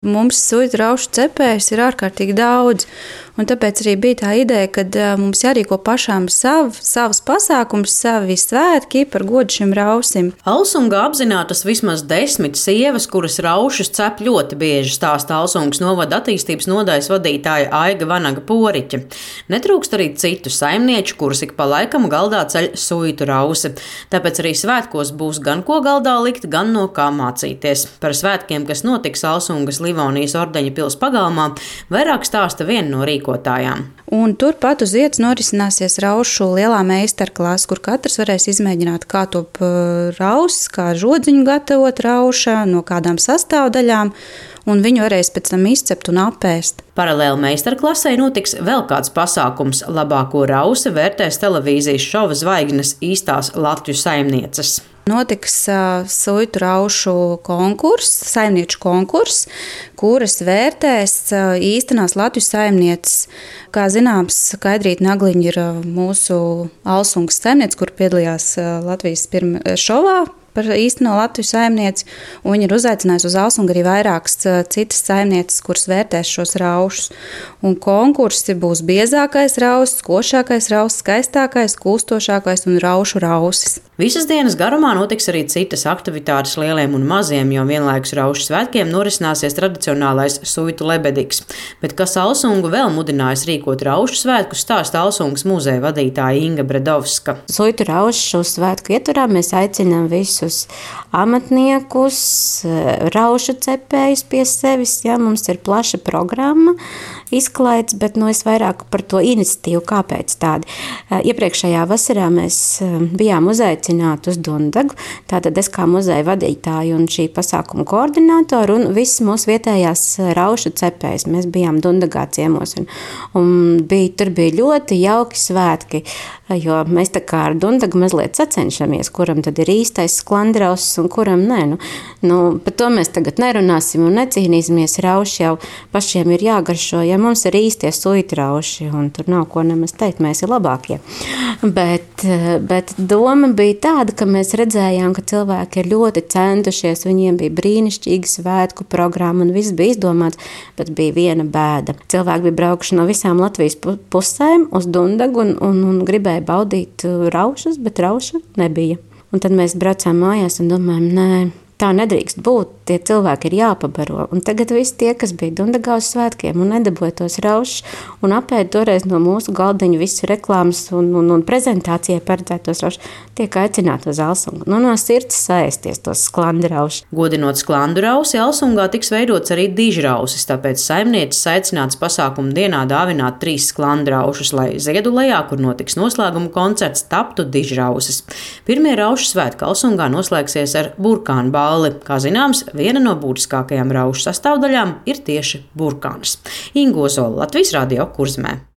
Mums suitu raušu cepējs ir ārkārtīgi daudz, un tāpēc arī bija tā ideja, ka mums jārīko pašām savas pasākums, savi svētki par godu šim rausim. Alsungā apzinātas vismaz 10 sievas, kuras raušus cep ļoti bieži, stāsta Alsungas novada attīstības nodaļas vadītāja Aiga Vanaga Poriķe. Netrūkst arī citu saimnieču, kurus ik pa laikam galdā ceļ suitu rausi. Tāpēc arī svētkos būs gan ko galdā likt, gan no kā mācīties. Par svētkiem, kas notiks Alsungas Livonijas ordeņa pils pagalmā, vairāk stāsta viena no rīkotājām. Un turpat uz vietas norisināsies raušu lielā meistarklase, kur katrs varēs izmēģināt, kā top rausis, kā žodziņu gatavot rauša, no kādām sastāvdaļām, un viņu varēs pēc tam izcept un apēst. Paralēli meistarklasei notiks vēl kāds pasākums. Labāko rausi vērtēs televīzijas šova zvaigznes īstās Latviju saimnieces. Notiks suitu raušu konkurss, saimnieču konkurss, kuras vērtēs īstenās Latviju saimnieces. Kā zināms, Skaidrīta Nagliņa ir mūsu Alsungas saimniece, kur piedalījās Latvijas šovā par īsteno Latviju saimnieci, un viņa ir uzaicinājusi uz Alsungu arī vairākas citas saimnieces, kuras vērtēs šos raušus. Un konkursi būs biezākais rausis, košākais rausis, skaistākais, kūstošākais un raušu rausis. Visas dienas garumā notiks arī citas aktivitātes lieliem un maziem, jo vienlaikus raušu svētkiem norisināsies tradicionālais suitu lebediks. Bet kas Alsungu vēl mudinājis rīkot raušu svētkus, stāsta Alsungas muzeja vadītāja Inga Bredovska. Suitu raušu svētku ietvarā mēs aicinām visus amatniekus, raušu cepējus pie sevis. Jā, mums ir plaša programma izklaides, bet es vairāk par to iniciatīvu, kāpēc tādi. Iepriekšējā vasarā mēs bijām uzaicināti uz Dundagu, tātad es kā muzeja vadītāja un šī pasākuma koordinātora un viss mūsu vietējās raušu cepējs. Mēs bijām Dundagā ciemos un tur bija ļoti jauki svētki, jo mēs tā kā ar Dundagu mazliet sacenšamies, kuram tad ir īstais sklandrausis un kuram nē. Par to mēs tagad nerunāsim un necīnīsimies. Rauši jau pašiem ir jāgaršo, ja mums ir īstie suitu rauši, un tur nav ko nemaz teikt, mēs ir labākie. Bet doma bija tāda, ka mēs redzējām, ka cilvēki ir ļoti centušies, viņiem bija brīnišķīga svētku programma un viss bija izdomāts, bet bija viena bēda. Cilvēki bija braukuši no visām Latvijas pusēm uz Dundagu un gribēja baudīt raušus, bet rauša nebija. Un tad mēs braucām mājās un domājam, nē, tā nedrīkst būt, tie cilvēki ir jāpabaro. Un tagad visi tie, kas bija Dundagā uz svētkiem un nedabūja tos raušus un apēda toreiz no mūsu galdiņu visu reklāmas un prezentācijai paredzētos raušus, tiek aicināti uz Alsungu. No sirds saēsties tos sklandraušus. Godinot sklandrausi, Alsungā tiks veidots arī dižrausis, tāpēc saimnieces aicināts pasākumu dienā dāvināt 3 sklandraušus, lai Ziedulejā, kur notiks noslēguma koncerts, taptu dižrausis. Pirmie raušu svētki Alsungā noslēgsies ar burkānu balli. Kā zināms, viena no būtiskākajām raušu sastāvdaļām ir tieši burkāns. Inga Ozola, Latvijas Radio Kurzemē.